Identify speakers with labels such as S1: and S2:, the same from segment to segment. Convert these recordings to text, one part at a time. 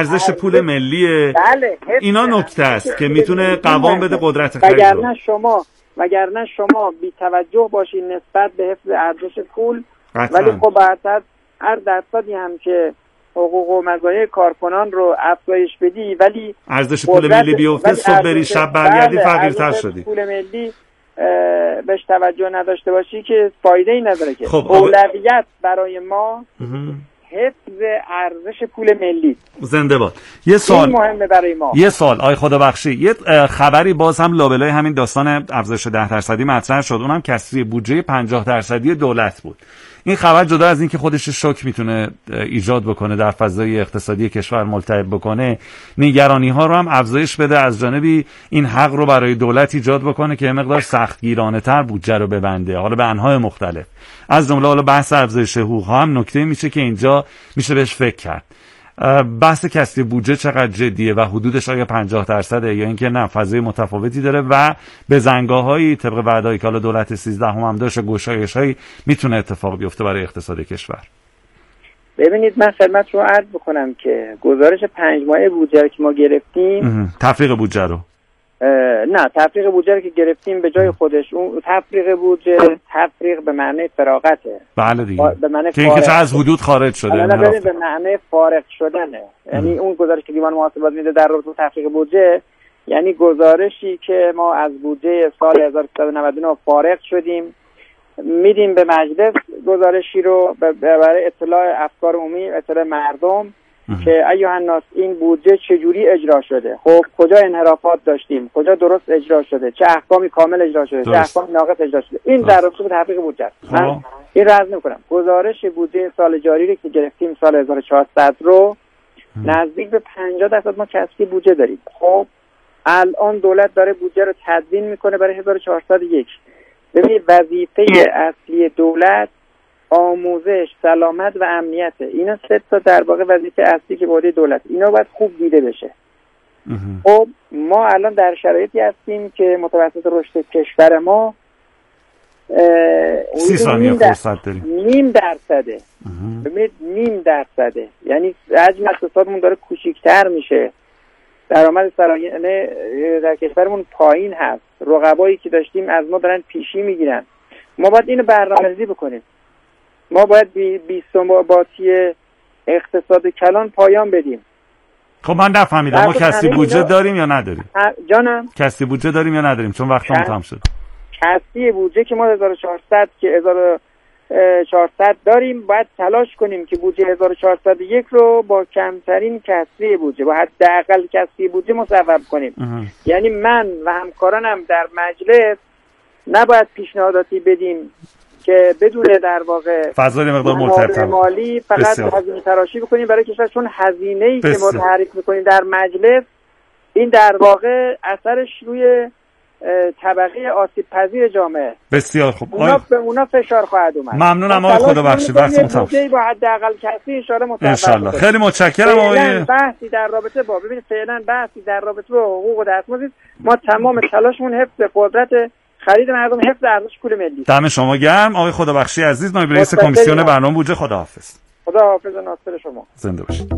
S1: ارزش پول ملیه.
S2: بله،
S1: اینا نکته است که میتونه قوام بده قدرت خرید.
S2: وگرنه شما بی توجه باشین نسبت به حفظ ارزش پول، ولی خب هر درصدی هم که حقوق و مزایای کارکنان رو افزایش بدی ولی
S1: ارزش پول ملی بیفته، صبح بری شب برگردی فقیرتر شدی.
S2: پول ملی بهش توجه نداشته باشی که فایده ای نداره. که
S1: خب
S2: اولویت برای ما حفظ ارزش پول ملی.
S1: زنده باد. یه سوال
S2: مهمه برای ما.
S1: یه سوال آی خدا بخشی، یه خبری باز هم لابلای همین داستان افزایش 10% مطرح شد، اونم کسری بودجه 50% دولت بود. این خبر جدا از این که خودش شوک میتونه ایجاد بکنه در فضای اقتصادی کشور ملتهب بکنه، نگرانی ها رو هم افزایش بده، از جانبی این حق رو برای دولت ایجاد بکنه که مقدار سختگیرانه تر بودجه رو ببنده، حالا به انواع مختلف، از جمله حالا بحث افزایش حقوق ها هم نکته میشه که اینجا میشه بهش فکر کرد. بحث کسری بودجه چقدر جدیه و حدودش آیا 50% یا اینکه نه فضای متفاوتی داره و به زنگاهایی طبق وعده‌ای که حالا دولت 13 هم داشت گشایش‌هایی میتونه اتفاق بیفته برای اقتصاد کشور؟
S2: ببینید من خدمت رو عرض بکنم که گزارش 5 ماهه بودجه رو که ما گرفتیم،
S1: تفریق بودجه رو
S2: نه تفریق بودجه رو که گرفتیم به جای خودش، اون تفریق بودجه تفریق به معنی فراغته.
S1: بله دیگه،
S2: به معنی
S1: که اینکه از حدود خارج شده،
S2: نه به معنی فارغ شدنه. یعنی اون گزارش که دیوان محاسبات میده در رابطه با تفریق بودجه، یعنی گزارشی که ما از بودجه سال 1399 فارغ شدیم، میدیم به مجلس گزارشی رو برای اطلاع افکار عمومی، اطلاع مردم که ایها الناس این بودجه چجوری اجرا شده، خب کجا انحرافات داشتیم، کجا درست اجرا شده، چه احکامی کامل اجرا شده، چه احکامی ناقص اجرا شده. این در رابطه با تفریق بودجه است. من این رو عرض نمی‌کنم. گزارش بودجه سال جاری رو که گرفتیم سال 1400 رو نزدیک به 50% ما کسری بودجه داریم. خب الان دولت داره بودجه رو تدوین میکنه برای 1401. ببینید وظیفه اصلی دولت آموزش، سلامت و امنیت، اینا 3 تا در واقع وظیفه اصلی که بوده دولت، اینا باید خوب دیده بشه. خب ما الان در شرایطی هستیم که متوسط رشد کشور ما
S1: 30 ثانیه فرصت داریم.
S2: 0.5%. ببینید 0.5%، یعنی حجم اقتصادمون داره کوچیک‌تر میشه، درآمد سرانه در کشورمون پایین هست، رقبایی که داشتیم از ما دارن پیشی میگیرن. ما باید اینو برنامه‌ریزی بکنیم. ما باید بی ثباتی اقتصاد کلان پایان بدیم.
S1: خب من نفهمیدم ما کسری بودجه داریم یا نداریم؟
S2: جانم
S1: کسری بودجه داریم یا نداریم؟ چون وقتمون تمام شد.
S2: کسری بودجه که ما 1400 که 1400 داریم، باید تلاش کنیم که بودجه 1401 رو با کمترین کسری بودجه، با حداقل کسری بودجه مصوب کنیم. یعنی من و همکارانم در مجلس نباید پیشنهاداتی بدیم که بدون در واقع
S1: فضای مقدار ملتهب
S2: مالی فقط هزینه تراشی بکنیم برای کشور، چون هزینه‌ای که ما تعریف می‌کنیم در مجلس این در واقع اثرش روی طبقه آسیب پذیر جامعه.
S1: بسیار خوب.
S2: به اونا فشار خواهد اومد.
S1: ممنونم آقای خدا بخشید، وقتمون تمام شد.
S2: با حداقل کسی
S1: ان شاء الله. خیلی متشکرم آقای.
S2: بحثی در رابطه با فعلا بحثی در رابطه با حقوق و دستمزد، ما تمام تلاشمون حفظ قدرت خرید مردم، حفظ ارزش پول ملی.
S1: دم شما گرم آقای خدابخشی عزیز، نایب رئیس کمیسیون برنامه بودجه. خداحافظ.
S2: خداحافظ ناصر شما.
S1: زنده باشید.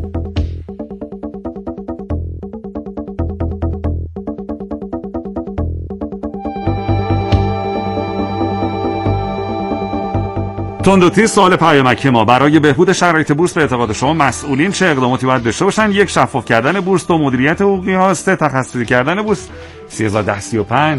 S1: تندوتیز سوال پیامکی ما برای بهبود شرایط بورس به اعتقاد شما مسئولین چه اقداماتی باید داشته باشن؟ 1. شفاف کردن بورس، 2. مدیریت حقوقی ها، 3. تخصصی کردن بورس. 301035.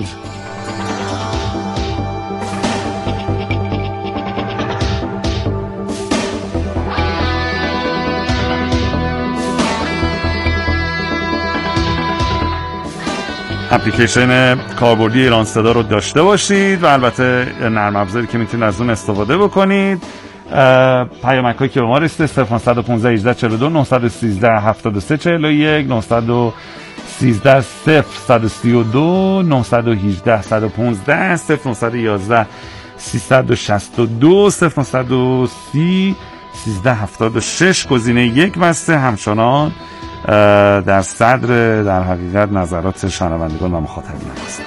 S1: اپلیکیشن کاربردی ایران صدا رو داشته باشید و البته نرم افزاری که میتونید از اون استفاده بکنید. پیامک‌هایی که به ما رسیده 0915 1842 913 7341 913 0132 918 115 0911 362 0930 1376 گزینه 1 بسته همچنان در صدر در حقیقت نظرات شنوندگان و مخاطبین است.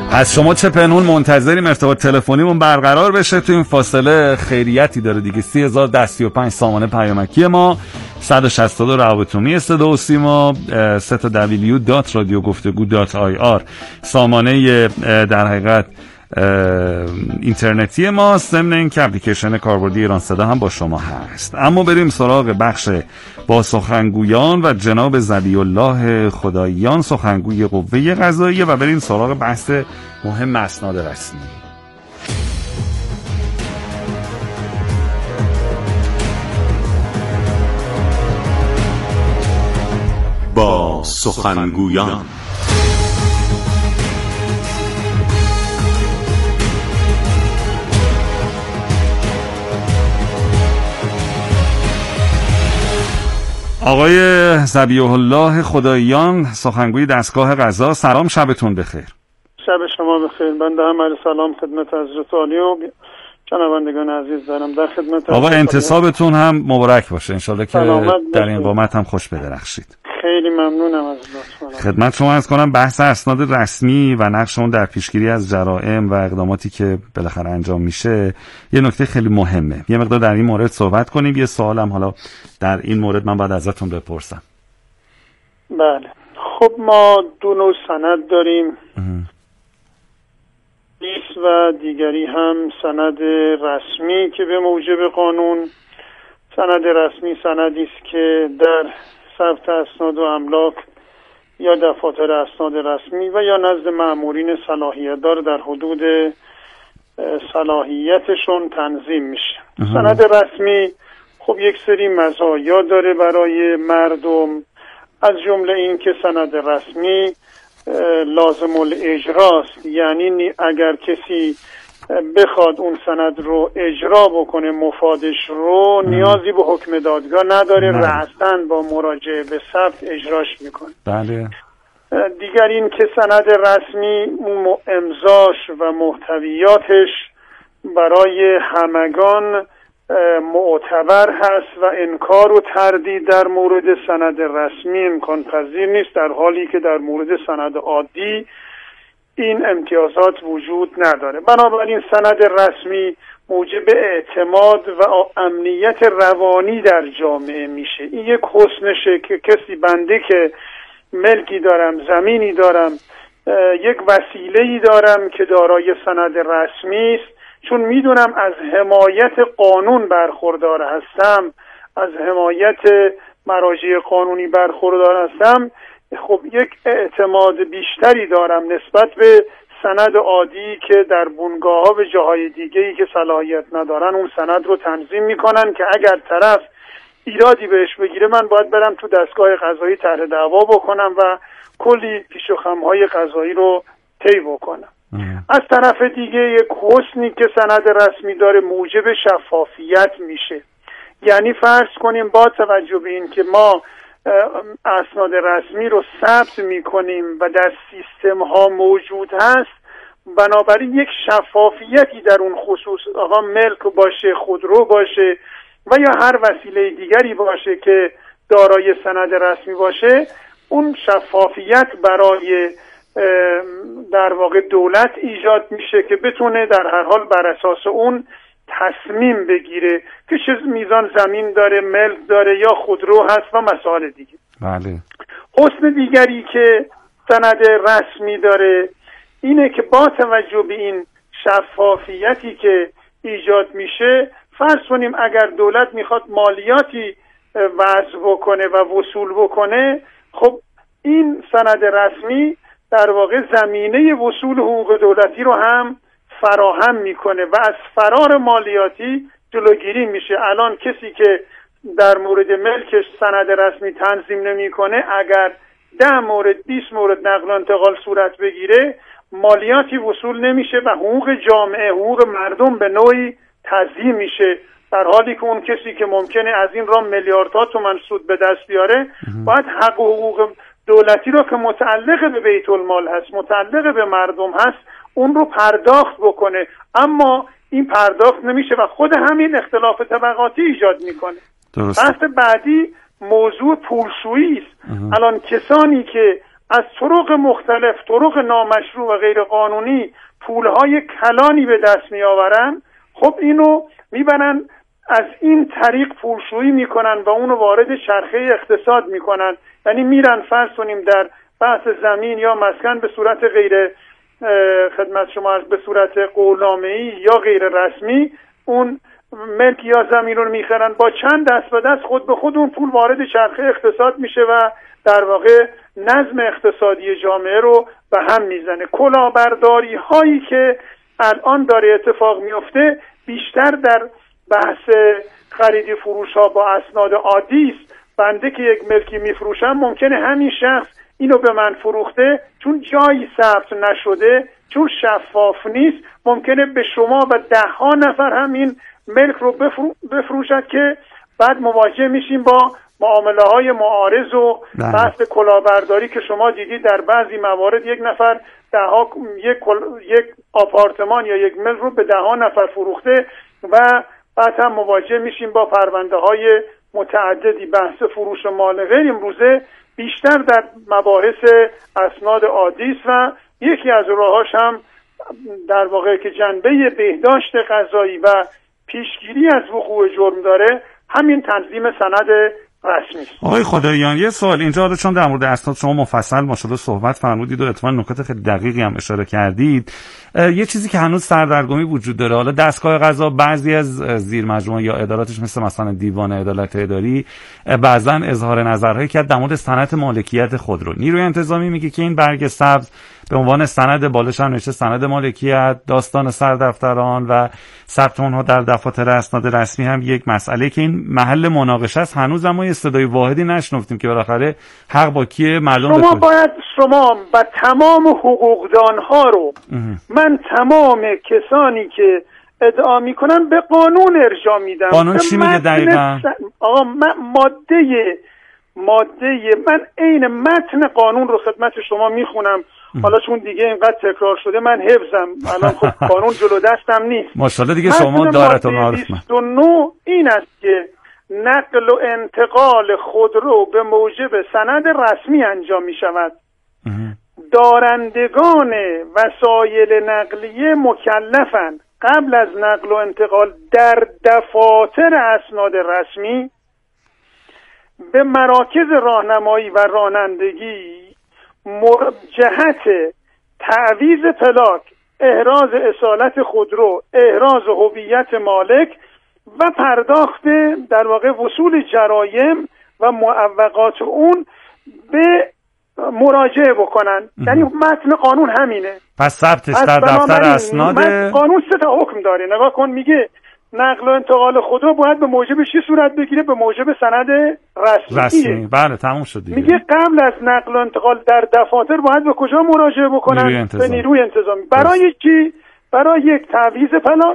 S1: از شما چه پنهون منتظریم ارتباط تلفنیمون برقرار بشه. تو این فاصله خیریتی داره دیگه. 30,035 سامانه پیامکی ما، 162 روابطومی صدا و سیما، 3w.radiogoftego.ir سامانه در حقیقت اینترنتی ما. ضمن این که اپلیکیشن کاربردی ایران صدا هم با شما هست. اما بریم سراغ بخش با سخنگویان و جناب ذبیح الله خداییان، سخنگوی قوه قضاییه، و بریم سراغ بحث مهم اسناد رسمی.
S3: با سخنگویان.
S1: آقای ذبیح الله خداییان، سخنگوی دستگاه قضا، سلام، شبتون بخیر.
S4: شب شما بخیر. بنده هم عرض سلام خدمت حضرت عالی و شنوندگان عزیز دارم. در خدمت
S1: آقا انتصابتون هم مبارک باشه، انشالله که در این قامت هم خوش بدرخشید.
S4: خیلی ممنونم از لطفتون.
S1: خدمت شما عرض کنم بحث اسناد رسمی و نقش اون در پیشگیری از جرائم و اقداماتی که بالاخره انجام میشه یه نکته خیلی مهمه. یه مقدار در این مورد صحبت کنیم. یه سوالم حالا در این مورد من باید ازتون بپرسم.
S4: بله، خب ما دو نوع سند داریم، لیس و دیگری هم سند رسمی که به موجب قانون. سند رسمی سندی است که در ثبت اسناد و املاک یا دفاتر اسناد رسمی و یا نزد مأمورین صلاحیت دار در حدود صلاحیتشون تنظیم میشه. سند رسمی خب یک سری مزایا داره برای مردم، از جمله این که سند رسمی لازم الاجراست، یعنی اگر کسی بخواد اون سند رو اجرا بکنه، مفادش رو، نیازی به حکم دادگاه نداره، رأساً با مراجعه به ثبت اجراش میکنه.
S1: بله.
S4: دیگر این که سند رسمی امضاش و محتویاتش برای همگان معتبر هست و انکار و تردید در مورد سند رسمی امکان پذیر نیست، در حالی که در مورد سند عادی این امتیازات وجود نداره. بنابراین سند رسمی موجب اعتماد و امنیت روانی در جامعه میشه. این یک حسنشه که کسی بنده که ملکی دارم، زمینی دارم، یک وسیله‌ای دارم که دارای سند رسمی است، چون میدونم از حمایت قانون برخوردار هستم، از حمایت مراجع قانونی برخوردار هستم، خب یک اعتماد بیشتری دارم نسبت به سند عادی که در بنگاه‌ها و جاهای دیگه‌ای که صلاحیت ندارن اون سند رو تنظیم میکنن که اگر طرف ایرادی بهش بگیره من باید برم تو دستگاه قضایی طرح دعوا بکنم و کلی پیش و خم‌های قضایی رو طی بکنم. از طرف دیگه یک حسنی که سند رسمی داره موجب شفافیت میشه. یعنی فرض کنیم با توجه به این که ما اسناد رسمی رو ثبت میکنیم و در سیستم ها موجود هست، بنابراین یک شفافیتی در اون خصوص، آقا ملک باشه، خودرو باشه و یا هر وسیله دیگری باشه که دارای سند رسمی باشه، اون شفافیت برای در واقع دولت ایجاد میشه که بتونه در هر حال بر اساس اون تصمیم بگیره که چه میزان زمین داره، ملک داره یا خودرو هست و مسائل دیگه.
S1: بله.
S4: حسن دیگری که سند رسمی داره اینه که با توجه به این شفافیتی که ایجاد میشه، فرض کنیم اگر دولت میخواد مالیاتی وضع بکنه و وصول بکنه، خب این سند رسمی در واقع زمینه وصول حقوق دولتی رو هم فراهم میکنه و از فرار مالیاتی جلوگیری میشه. الان کسی که در مورد ملکش سند رسمی تنظیم نمیکنه، اگر 10 مورد 20 مورد نقل و انتقال صورت بگیره، مالیاتی وصول نمیشه و حقوق جامعه، حقوق مردم به نوعی تضییع میشه، در حالی که اون کسی که ممکنه از این راه میلیاردها تومان سود به دست بیاره باید حق و حقوق دولتی رو که متعلق به بیت المال هست، متعلق به مردم هست، اون رو پرداخت بکنه. اما این پرداخت نمیشه و خود همین اختلاف طبقاتی ایجاد میکنه. بحث بعدی موضوع پولشویی است. الان کسانی که از طرق مختلف، طرق نامشروع و غیر قانونی پولهای کلانی به دست می آورن، خب اینو میبرن از این طریق پولشویی میکنن و اونو وارد چرخه اقتصاد میکنن. یعنی میرن فرض کنیم در بحث زمین یا مسکن به صورت غیر خدمت شما به صورت قولنامه‌ای یا غیر رسمی اون ملک یا زمین رو میخرن، با چند دست به دست خود به خود اون پول وارد چرخه اقتصاد میشه و در واقع نظم اقتصادی جامعه رو به هم میزنه. کلاهبرداری هایی که الان داره اتفاق میفته بیشتر در بحث خرید فروش ها با اسناد عادی است. بنده که یک ملکی میفروشم ممکنه همین شخص اینو به من فروخته، چون جایی ثبت نشده، چون شفاف نیست، ممکنه به شما و 10 نفر هم این ملک رو بفروشد که بعد مواجه میشیم با معامله های معارض و بحث کلاهبرداری که شما دیدید در بعضی موارد یک نفر یک آپارتمان یا یک ملک رو به 10 نفر فروخته و بعد هم مواجه میشیم با پرونده های متعددی. بحث فروش مال غیر امروزه بیشتر در مباحث اسناد عادی است و یکی از راهاش هم در واقع که جنبه بهداشت قضایی و پیشگیری از وقوع جرم داره همین تنظیم سند رسمی است.
S1: آقای خداییان یه سوال اینجا حالا چون در مورد اسناد شما مفصل ماشاءالله صحبت فرمودید و اتفاقا نکات خیلی دقیقی هم اشاره کردید، یه چیزی که هنوز سردرگمی وجود داره، حالا دستگاه قضا بعضی از زیر مجموعه یا اداراتش مثلا دیوان عدالت اداری بعضا اظهار نظرهایی کرد در مورد سند مالکیت خودرو. نیروی انتظامی میگه که این برگ سبز به عنوان سند بالش هم نوشته سند مالکیت، داستان سردفتران و ثبت اونها در دفاتر اسناد رسمی هم یک مسئله که این محل مناقشه است. هنوز ما یه صدای واحدی نشنفتیم که بالاخره حق با کیه معلوم بشه.
S4: شما و تمام حقوقدانها رو من تمام کسانی که ادعا میکنن به قانون ارجاع میدم.
S1: قانون چی میگه دقیقاً؟
S4: آقا من ماده من عین متن قانون رو خدمت شما میخونم. حالا چون دیگه اینقدر تکرار شده من حفظم الان خب قانون جلو دستم نیست.
S1: ماشاءالله دیگه شما دارتون عارف.
S4: 29 این است که نقل و انتقال خودرو به موجب سند رسمی انجام می شود. دارندگان وسایل نقلیه مکلفند قبل از نقل و انتقال در دفاتر اسناد رسمی به مراکز راهنمایی و رانندگی جهت تعویض پلاک، احراز اصالت خودرو، احراز هویت مالک و پرداخت در واقع وصول جرایم و معوقات اون به مراجعه بکنن. یعنی متن قانون همینه.
S1: پس ثبتش در دفتر اسناد
S4: قانون 3 تا حکم داره. نگاه کن، میگه نقل و انتقال خودرو باید به موجب چی صورت بگیره؟ به موجب سند رسمی.
S1: بله تموم شد دیگه.
S4: میگه قبل از نقل و انتقال در دفاتر باید به کجا مراجعه بکنن؟ به نیروی انتظامی. برای چی؟ برای یک تعویض پلاک.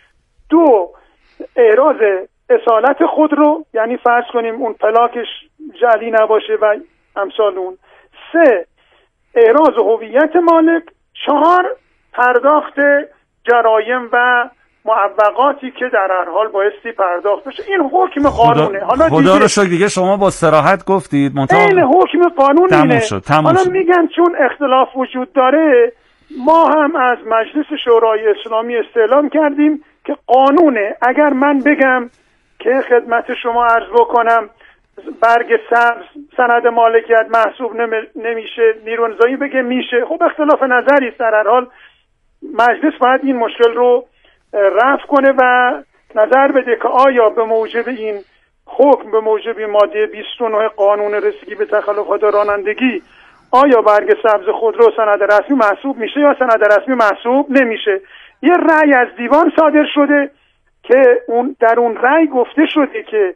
S4: 2 احراز اصالت خودرو، یعنی فرض کنیم اون پلاکش جعلی نباشه و امثال اون. 3 احراز هویت مالک. 4 پرداخت جرایم و معوقاتی که در هر حال بایستی پرداخت بشه. این حکم قانونه. حالا
S1: خدا رو شکر دیگه شما با صراحت گفتید.
S4: این حکم قانون اینه. حالا میگن چون اختلاف وجود داره ما هم از مجلس شورای اسلامی استعلام کردیم که قانونه. اگر من بگم که خدمت شما عرض بکنم برگ سبز سند مالکیت محسوب نمیشه، نیروی انتظامی بگه میشه، خب اختلاف نظری است. در هر حال مجلس باید این مشکل رو رفع کنه و نظر بده که آیا به موجب این حکم، به موجب ماده 29 قانون رسیدگی به تخلفات رانندگی، آیا برگ سبز خودرو سند رسمی محسوب میشه یا سند رسمی محسوب نمیشه. یه رأی از دیوان صادر شده که در اون رأی گفته شده که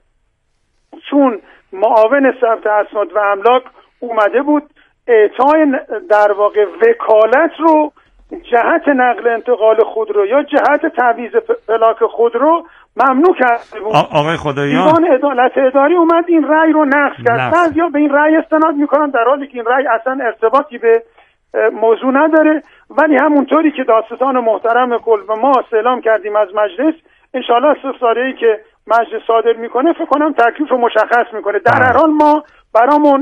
S4: چون معاون ثبت اسناد و املاک اومده بود اعطای در واقع وکالت رو جهت نقل انتقال خودرو یا جهت تعویض پلاک خودرو ممنوع کرده بود.
S1: آقای خداییان
S4: دیوان عدالت اداری اومد این رأی رو نقض کرد. بعضیا به این رأی استناد میکنن در حالی که این رأی اصلا ارتباطی به موضوع نداره. ولی همونطوری که دادستان محترم کل و ما استعلام کردیم از مجلس، انشالله استفساریه‌ای که مجلس صادر میکنه فکر کنم تکلیف رو مشخص میکنه. در هر حال ما برامون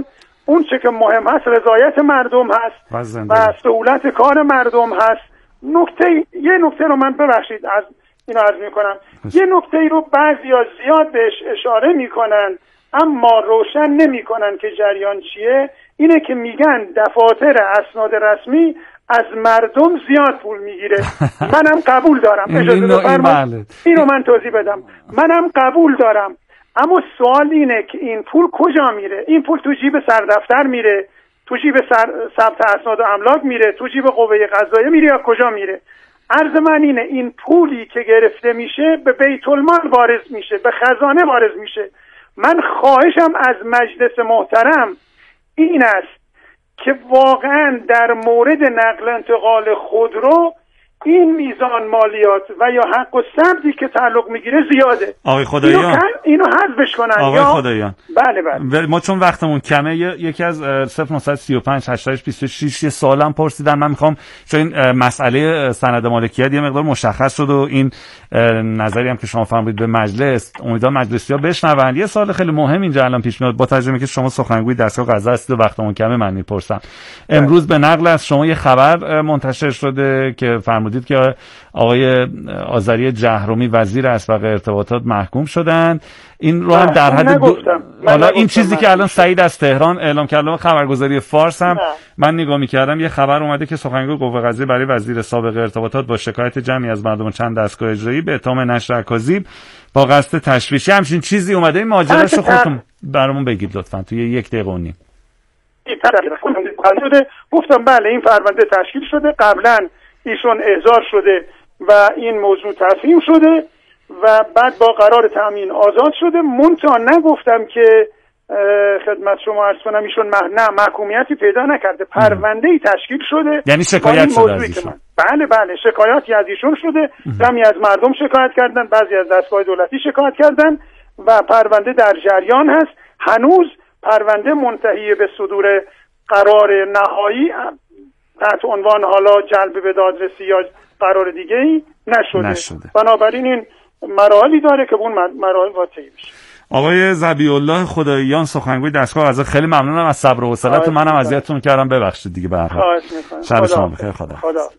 S4: اون چه که مهم هست رضایت مردم هست و سهولت کار مردم هست. یه نکته رو من ببخشید از اینو عرض میکنم، یه نکته رو بعضیا زیاد بهش اشاره میکنن اما روشن نمیکنن که جریان چیه. اینه که میگن دفاتر اسناد رسمی از مردم زیاد پول میگیره. منم قبول دارم، اجازه بفرمایید اینو من توضیح بدم. منم قبول دارم، اما سوال اینه که این پول کجا میره؟ این پول تو جیب سردفتر میره، تو جیب ثبت اسناد و املاک میره، تو جیب قوه قضاییه میره یا کجا میره؟ عرض من اینه این پولی که گرفته میشه به بیت المال وارد میشه، به خزانه وارد میشه. من خواهشم از مجلس محترم این است که واقعا در مورد نقل انتقال خودرو این میزان مالیات و یا حق و ثبتی که تعلق میگیره زیاده.
S1: آقای خداییان
S4: اینو حذفش کنن.
S1: آقای خداییان
S4: بله
S1: ما چون وقتمون کمه یکی از 0935 8826 یه سوالم پرسیدن. من میخوام چون این مسئله سند مالکیت یه مقدار مشخص شد و این نظری هم که شما فرمودید به مجلس، امیدوارم مجلسی‌ها بشنون. یه سوال خیلی مهم اینجا الان پیش میاد با ترجمه که شما سخنگوی دستگاه قضا هستید و وقتمون کمه، من میپرسم. امروز به نقل از شما یه خبر منتشر شده که فرمودید که آقای آذری جهرومی وزیر اسبق ارتباطات محکوم شدن. این رو هم در حد حالا این چیزی که الان سعید از تهران اعلام کرد، خبرگزاری فارس هم من نگاه می‌کردم یه خبر اومده که سخنگوی قوه قضاییه برای وزیر سابق ارتباطات با شکایت جمعی از مردم چند دستگاه اجرایی به اتهام نشر اکاذیب با قصد تشویشی همچین چیزی اومده. این ماجراش رو خودتون برامون بگید لطفاً توی 1 دقیقه و نیم.
S4: گفتم بله این پرونده تشکیل شده، قبلا ایشون احضار شده و این موضوع تفهیم شده و بعد با قرار تامین آزاد شده. منتها نگفتم که خدمت شما عرض کنم ایشون محکومیتی پیدا نکرده، پرونده‌ای تشکیل شده.
S1: یعنی شکایت شده از ایشون؟
S4: بله شکایاتی از ایشون شده، جمعی از مردم شکایت کردن، بعضی از دستگاه دولتی شکایت کردن و پرونده در جریان هست. هنوز پرونده منتهی به صدور قرار نهایی تحت عنوان حالا جلب به دادرسی یا قرار دیگه‌ای نشده. بنابراین این مراحلی داره که اون مراحل واقعی بشه.
S1: آقای ذبیح الله خداییان سخنگوی دستگاه قضا، خیلی ممنونم از صبر و حوصله‌تون. منم اذیتتون کردم، ببخشید دیگه. به هر حال شب شما بخیر. خدا.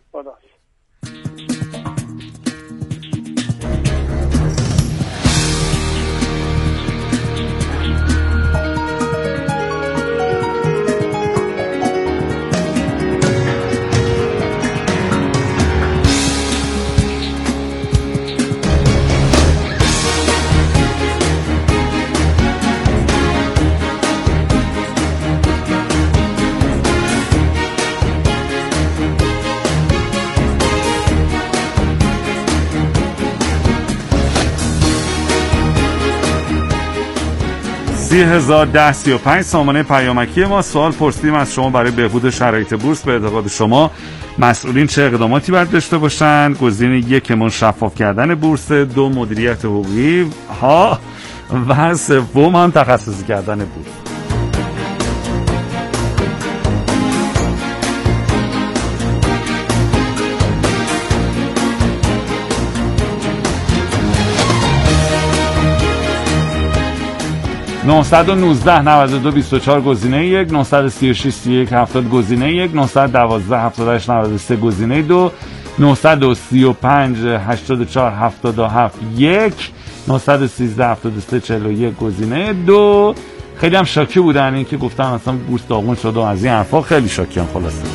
S1: 301035 سامانه پیامکی ما. سوال پرسیدیم از شما برای بهبود شرایط بورس. به اعتقاد شما مسئولین چه اقداماتی باید داشته باشند؟ گزینه 1 شفاف کردن بورس، 2 مدیریت حقوقی ها و 3 هم تخصصی کردن بورس. (919) 92 24 گزینه 1، 936 31 70 گزینه 1، 912 78 93 گزینه 2، 935 84 77 1، 913 73 41 گزینه 2. خیلی هم شاکی بودن این که گفتن اصلا بورس داغون شده و از این حرفا. خیلی شاکی هم خلاصه.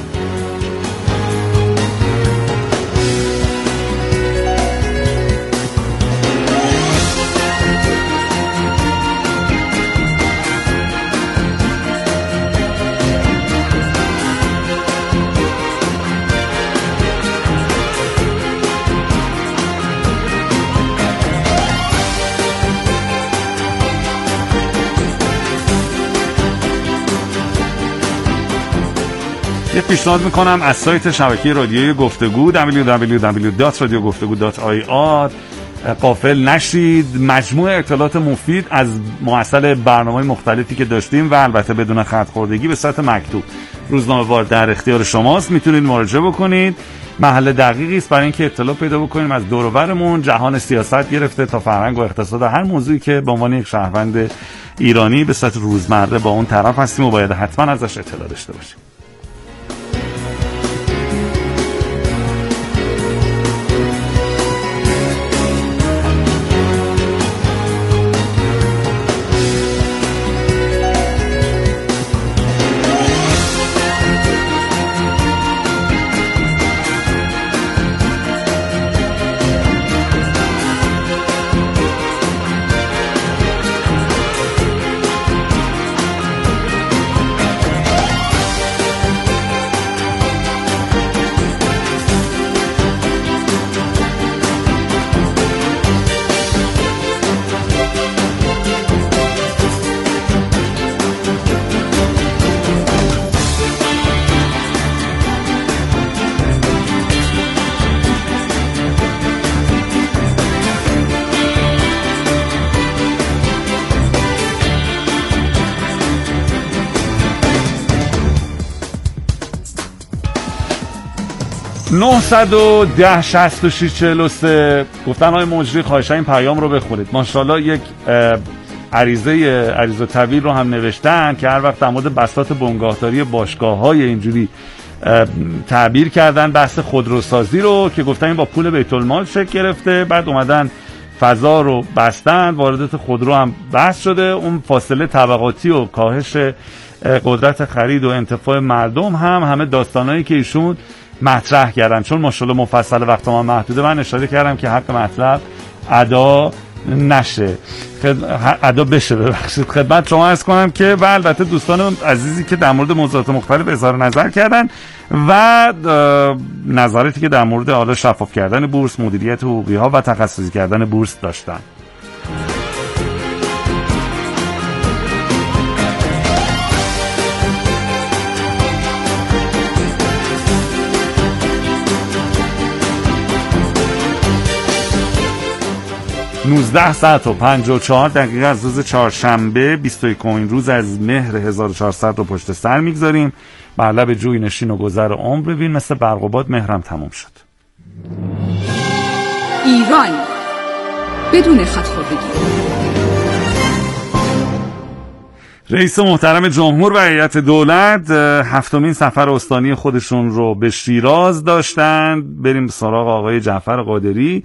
S1: پیشنهاد میکنم از سایت شبکه رادیوی گفتگو www.radiogفتگو.ir غافل نشید. مجموع اطلاعات مفید از محصل برنامه‌های مختلفی که داشتیم و البته بدون خط خوردگی به صورت مکتوب روزنامه‌وار در اختیار شماست، میتونید مراجعه بکنید. محل دقیقی است برای اینکه اطلاع پیدا بکنیم از دور و برمون، جهان سیاست گرفته تا فرهنگ و اقتصاد، هر موضوعی که به عنوان یک شهروند ایرانی به صورت روزمره با اون طرف هستیم و باید حتما ازش اطلاع داشته باشیم. (910 66 43) گفتن های مجری خواهشاً این پیام رو بخونید. ماشاءالله یک عریضه طویل رو هم نوشتن که هر وقت در مورد بساط بنگاهداری باشگاه‌های اینجوری تعبیر کردن بحث خودروسازی رو که گفتن این با پول بیت المال شکل گرفته، بعد اومدن فضا رو بستن، واردات خودرو هم بحث شده، اون فاصله طبقاتی و کاهش قدرت خرید و انتفاع مردم هم همه داستانایی که ایشون مطرح کردن. چون ماشاءالله مفصل وقت ما محدوده، من اشاره کردم که حق مطلب ادا نشه، ادا بشه. ببخشید خدمت شما عرض کنم که و البته دوستان عزیزی که در مورد موضوعات مختلف اظهار نظر کردن و نظراتی که در مورد حالا شفاف کردن بورس، مدیریت حقوقی ها و تخصصی کردن بورس داشتن. نوزده ساعت و 54 دقیقه از روز چهارشنبه 21 روز از مهر 1400 رو پشت سر میگذاریم. بر لب جوی نشین و گذر عمر ببین، مثل برق و باد مهرم تموم شد.
S5: ایران بدون خط خوردگی.
S1: رئیس محترم جمهور و هیئت دولت هفتمین سفر استانی خودشون رو به شیراز داشتند. بریم سراغ آقای جعفر قادری،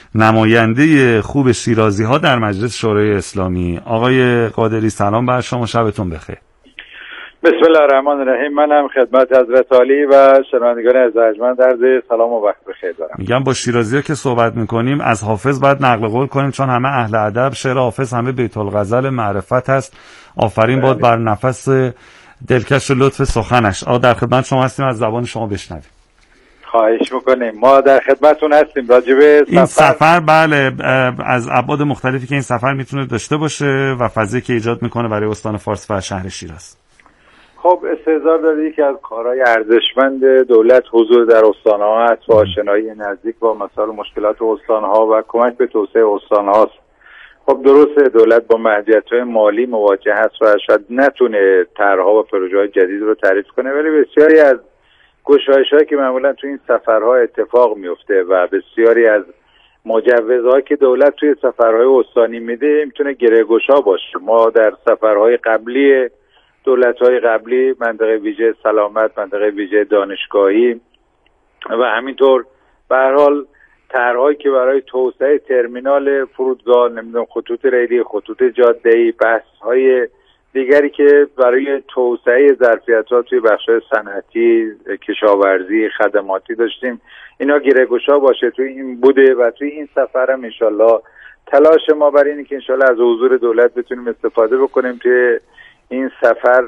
S1: نماینده خوب شیرازی ها در مجلس شورای اسلامی. آقای قادری سلام بر شما، شبتون بخیر.
S6: بسم الله الرحمن الرحیم. منم خدمت حضرت عالی و شنوندگان ارجمند عرض سلام و وقت بخیر دارم.
S1: میگم با شیرازی ها که صحبت میکنیم از حافظ باید نقل قول کنیم، چون همه اهل ادب شعر حافظ همه بیت الغزل معرفت هست. آفرین باد بر نفس دلکش و لطف سخنش. در خدمت شما هستیم، از زبان شما بشنویم.
S6: خواهش میکنیم، ما در خدمتون هستیم. راجبه
S1: این سفر بله، از ابعاد مختلفی که این سفر میتونه داشته باشه و فضایی که ایجاد میکنه برای استان فارس و شهر شیراز.
S6: خب استحضار داره یکی از کارهای ارزشمند دولت حضور در استان‌ها است و آشنایی نزدیک با مسائل مشکلات استان‌ها و کمک به توسعه استان‌هاست. خب درسته دولت با محدودیت‌های مالی مواجه هست و شاید نتونه طرح‌ها و پروژه‌های جدید رو تعریف کنه، ولی بسیاری از گشایش‌هایی که معمولا تو این سفرها اتفاق میفته و بسیاری از مجوزهایی که دولت توی سفرهای استانی میده میتونه گره‌گشا باشه. ما در سفرهای قبلی دولت‌های قبلی منطقه ویژه سلامت، منطقه ویژه دانشگاهی و همینطور به هر حال طرح‌هایی که برای توسعه ترمینال فرودگاه، نمیدونم خطوط ریلی، خطوط جاده‌ای، بحث‌های دیگری که برای توسعه ظرفیت‌ها توی بخش‌های صنعتی، کشاورزی، خدماتی داشتیم، اینا گره‌گشا باشه توی این بوده و توی این سفر هم انشالله تلاش ما برای اینه که انشالله از حضور دولت بتونیم استفاده بکنیم توی این سفر،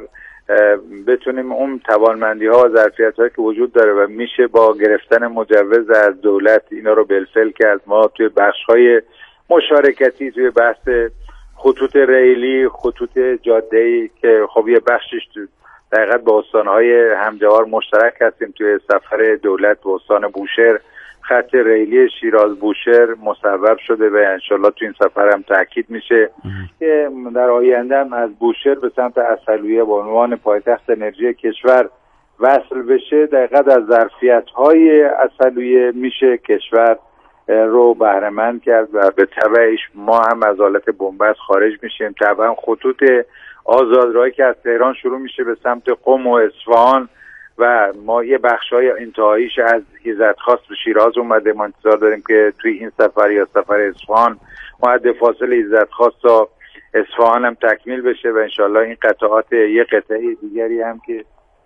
S6: بتونیم اون توانمندی‌ها و ظرفیت‌هایی که وجود داره و میشه با گرفتن مجوز از دولت اینا رو بالفعل کرد. ما توی بخش‌های مشارکتی توی بحث خطوط ریلی، خطوط جاده‌ای که خب یه بخشش دقیقاً با استان‌های همجوار مشترک هستیم توی سفر دولت به استان بوشهر، خط ریلی شیراز بوشهر مصوب شده و انشالله تو این سفر هم تاکید میشه که در آینده هم از بوشهر به سمت عسلویه به عنوان پایتخت انرژی کشور وصل بشه. دقیقاً از ظرفیت‌های عسلویه میشه کشور رو بهره‌مند کرد و به تبعش ما هم از حالت بنبست خارج میشیم. طبعا خطوط آزادراهی که از تهران شروع میشه به سمت قم و اصفهان و ما یه بخشای انتهاییش از ایزدخواست به شیراز اومده. ما انتظار داریم که توی این سفر یا سفر اصفهان ما حد فاصل ایزدخواست تا اصفهان هم تکمیل بشه و انشالله این قطعات یه قطعه دیگری هم که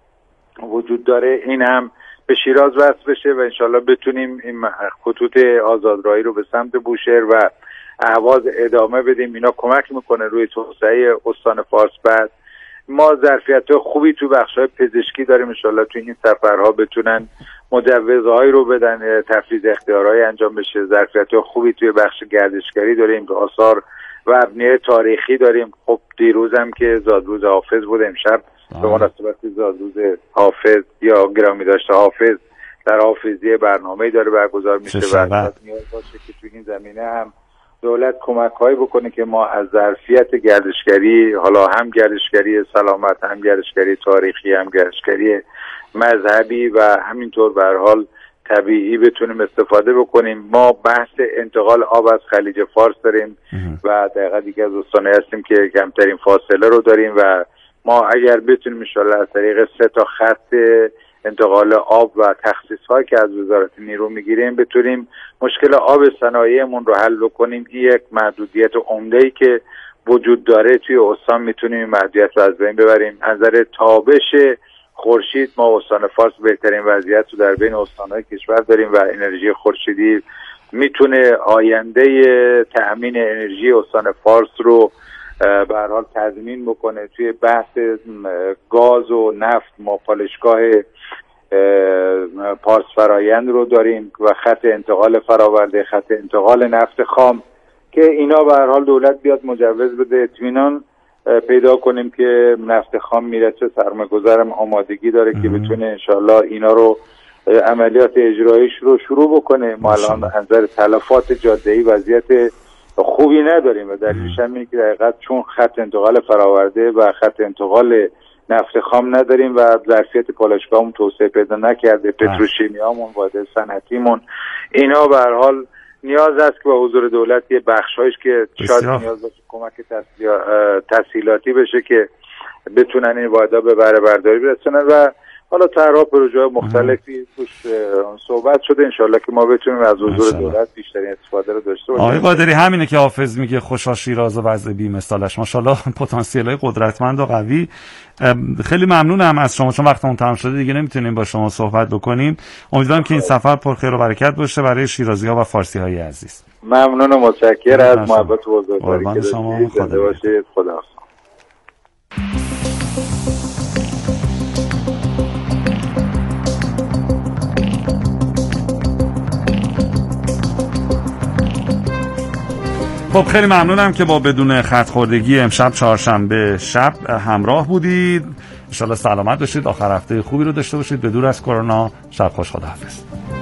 S6: وجود داره این هم به شیراز وصل بشه و انشالله بتونیم این خطوط آزادراهی رو به سمت بوشهر و اهواز ادامه بدیم. اینا کمک میکنه روی توسعه استان فارس. بعد ما ظرفیت خوبی تو بخش‌های پزشکی داریم، انشالله تو این سفرها بتونن مجوزهایی رو بدن، تفویض اختیارهای انجام بشه. ظرفیت خوبی توی بخش گردشگری داریم، آثار و ابنیه تاریخی داریم. خب دیروزم که زادروز حافظ بود، امشب به مناسبت زادروز حافظ یا گرامی داشته حافظ در حافظیه برنامه‌ای داره برگزار میشه و نیاز باشه که تو این زمینه هم دولت کمک‌هایی بکنه که ما از ظرفیت گردشگری، حالا هم گردشگری سلامت، هم گردشگری تاریخی، هم گردشگری مذهبی و همینطور به هر حال طبیعی بتونیم استفاده بکنیم. ما بحث انتقال آب از خلیج فارس داریم و دقیقاً دیگه از استان‌ها هستیم که کمترین فاصله رو داریم و ما اگر بتونیم ان شاءالله از طریق 3 تا خط انتقال آب و تخصیص‌هایی که از وزارت نیرو میگیریم بتونیم مشکل آب صنایعمون رو حل بکنیم. این یک محدودیت عمده‌ای که وجود داره توی استان، میتونیم این محدودیت رو از بین ببریم. از نظر تابش خورشید ما استان فارس بهترین وضعیت رو در بین استان‌های کشور داریم و انرژی خورشیدی میتونه آینده تأمین انرژی استان فارس رو به هر حال تضمین بکنه. توی بحث گاز و نفت ما پالشگاه پارس فرایند رو داریم و خط انتقال فراورده، خط انتقال نفت خام که اینا به هر حال دولت بیاد مجوز بده، اطمینان پیدا کنیم که نفت خام میرسه. سرمایه‌گذارم آمادگی داره که بتونه انشالله اینا رو عملیات اجراییش رو شروع بکنه. ما الان از نظر تلفات جاده‌ای وضعیت خوبی نداریم و دلیلش هم اینه که دقیقاً چون خط انتقال فراورده و خط انتقال نفت خام نداریم و ظرفیت پالایشگاهمون توسعه پیدا نکرده، پتروشیمیامون، واحد صنعتیمون، اینا به هر حال نیاز است که با حضور دولت یه بخشایش که شاید نیاز باشه کمک تسهیلاتی بشه که بتونن این واحدها به بهره برداری برسونن و حالا طرح پروژه‌های مختلفی توش صحبت شده. انشالله که ما بتونیم از حضور دولت بیشترین استفاده رو داشته باشیم.
S1: آقای قادری همینه که حافظ میگه خوشا شیراز و وضع بی مثالش. ماشاءالله پتانسیل‌های قدرتمند و قوی. خیلی ممنونم از شما، چون وقتمون تمام شده دیگه نمیتونیم با شما صحبت بکنیم. امیدوارم که این سفر پر خیر و برکت باشه برای شیرازی‌ها و فارسی‌های عزیز.
S6: ممنون و متشکرم از محبت و بزرگواری که
S1: شما.
S6: خدا
S1: خب خیلی ممنونم که با بدون خط خوردگی امشب چهارشنبه شب همراه بودید. ان شاءالله سلامت باشید، آخر هفته خوبی رو داشته باشید، بدور از کرونا. شب خوش، خداحافظ.